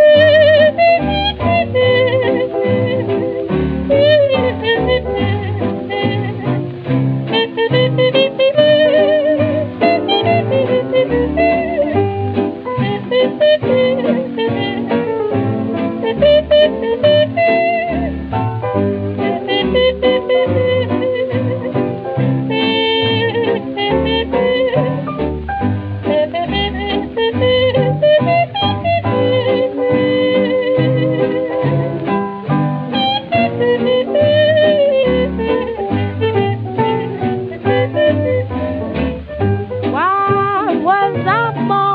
Why was I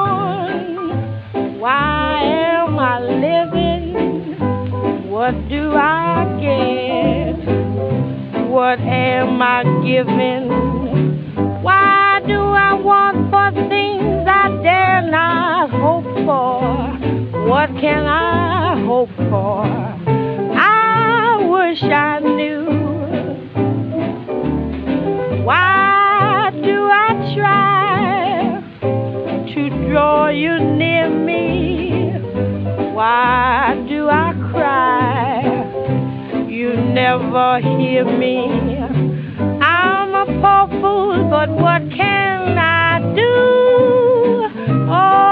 born? Why am I living? What do I get? What am I giving? Why do I want for things I dare not hope for? What can I hope for? I wish I knew. Why do I try to draw you near me? Why do I cry? You never hear me. I'm a poor fool, but what can I do? Oh,